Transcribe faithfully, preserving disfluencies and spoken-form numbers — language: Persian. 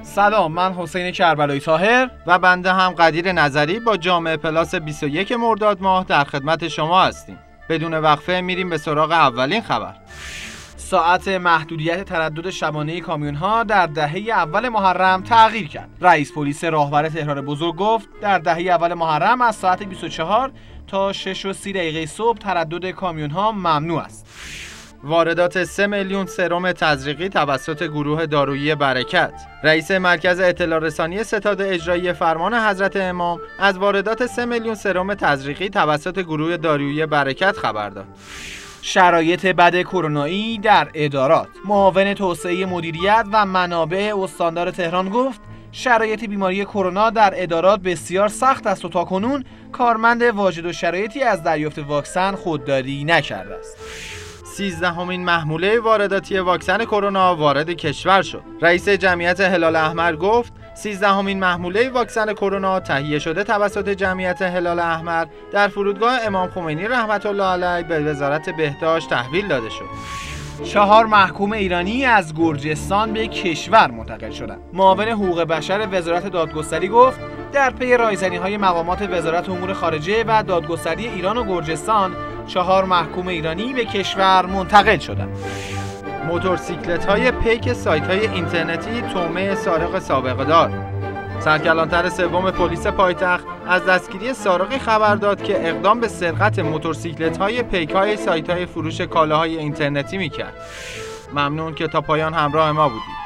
سلام، من حسین کربلایی طاهر و بنده هم قدیر نظری با جامعه پلاس بیست و یک مرداد ماه در خدمت شما هستیم. بدون وقفه میریم به سراغ اولین خبر. ساعت محدودیت تردد شبانه کامیون‌ها در دهه اول محرم تغییر کرد. رئیس پلیس راهور تهران بزرگ گفت در دهه اول محرم از ساعت بیست و چهار تا شش و سی دقیقه صبح تردد کامیون‌ها ممنوع است. واردات سه میلیون سرم تزریقی توسط گروه دارویی برکت. رئیس مرکز اطلاع رسانی ستاد اجرایی فرمان حضرت امام از واردات سه میلیون سرم تزریقی توسط گروه دارویی برکت خبر داد. شرایط بد کرونایی در ادارات. معاون توسعه مدیریت و منابع استاندار تهران گفت شرایط بیماری کرونا در ادارات بسیار سخت است و تاکنون کارمند واجد و شرایطی از دریافت واکسن خودداری نکرده است. سیزدهمین محموله وارداتی واکسن کرونا وارد کشور شد. رئیس جمعیت هلال احمر گفت سیزدهمین محموله واکسن کرونا تهیه شده توسط جمعیت هلال احمر در فرودگاه امام خمینی رحمت الله علیه به وزارت بهداشت تحویل داده شد. چهار محکوم ایرانی از گرجستان به کشور منتقل شدند. معاون حقوق بشر وزارت دادگستری گفت در پی رایزنی‌های مقامات وزارت امور خارجه و دادگستری ایران و گرجستان چهار محکوم ایرانی به کشور منتقل شدند. موتورسیکلت‌های پیک سایت‌های اینترنتی تومه سارق سابقه دار. سرکلانتر سوم پلیس پایتخت از دستگیری سارقی خبر داد که اقدام به سرقت موتورسیکلت‌های پیک‌های سایت‌های فروش کالاهای اینترنتی می‌کرد. ممنون که تا پایان همراه ما بودید.